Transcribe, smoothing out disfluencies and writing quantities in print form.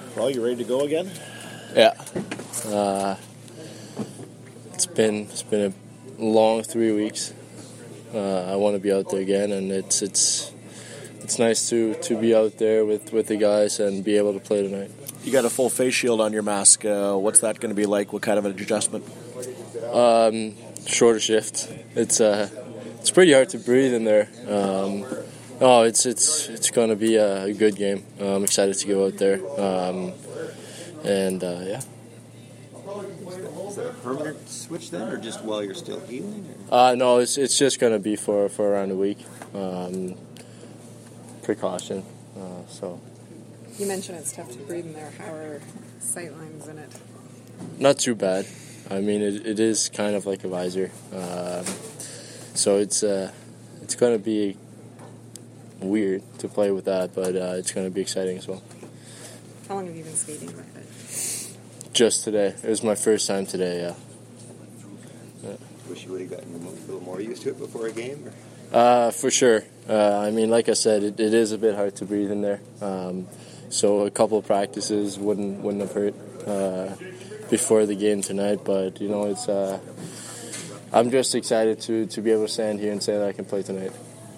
Well, you ready to go again? Yeah. It's been a long 3 weeks. I want to be out there again, and it's nice to be out there with the guys and be able to play tonight. You got a full face shield on your mask. What's that going to be like? What kind of an adjustment? Shorter shift. It's pretty hard to breathe in there. It's going to be a good game. I'm excited to go out there. Yeah. Is that a permanent switch then, or just while you're still healing? No, it's just going to be for around a week. Precaution. You mentioned it's tough to breathe in there. How are sight lines in it? Not too bad. I mean, it is kind of like a visor. So it's going to be weird to play with that, but it's going to be exciting as well. How long have you been skating with it? Just today. It was my first time today, yeah. Wish you would have gotten a little more used to it before a game? Or? For sure. I mean, like I said, it is a bit hard to breathe in there. So a couple of practices wouldn't have hurt before the game tonight. But, it's I'm just excited to be able to stand here and say that I can play tonight.